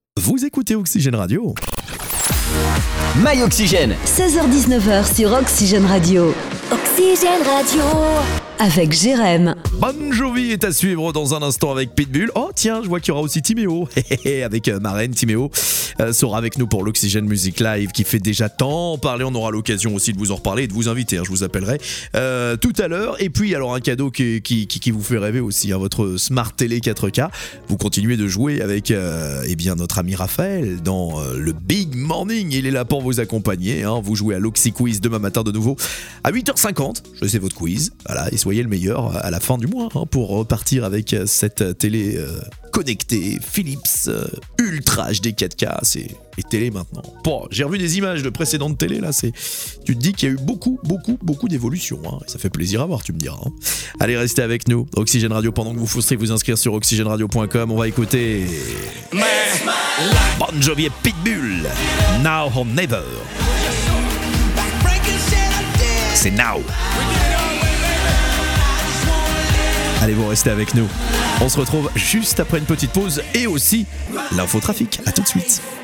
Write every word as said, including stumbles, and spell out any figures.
Vous écoutez Oxygène Radio. My Oxygène. seize heures dix-neuf sur Oxygène Radio. Oxygène Radio. Avec Jérém. Bon Jovi est à suivre dans un instant avec Pitbull. Oh tiens, je vois qu'il y aura aussi Timéo. Avec euh, ma reine Timéo euh, sera avec nous pour l'Oxygène Music Live qui fait déjà tant parler. On aura l'occasion aussi de vous en reparler et de vous inviter. Hein, je vous appellerai euh, tout à l'heure. Et puis alors un cadeau qui, qui, qui, qui vous fait rêver aussi. Hein, votre Smart Télé quatre K. Vous continuez de jouer avec euh, eh bien, notre ami Raphaël dans euh, le Big Morning. Il est là pour vous accompagner. Hein. Vous jouez à l'Oxy Quiz demain matin de nouveau à huit heures cinquante. Je sais votre quiz. Voilà, et soyez le meilleur à la fin du mois hein, pour repartir avec cette télé euh, connectée Philips euh, Ultra H D quatre K. C'est les télés maintenant. Bon, j'ai revu des images de précédentes télés là. C'est, tu te dis qu'il y a eu beaucoup, beaucoup, beaucoup d'évolutions. Hein, et ça fait plaisir à voir, tu me diras. Hein. Allez, restez avec nous. Oxygène Radio pendant que vous foncez vous inscrire sur oxygène radio point com. On va écouter Bon Jovi et Pitbull. Now or Never. C'est now. Allez, vous restez avec nous. On se retrouve juste après une petite pause et aussi l'infotrafic. À tout de suite.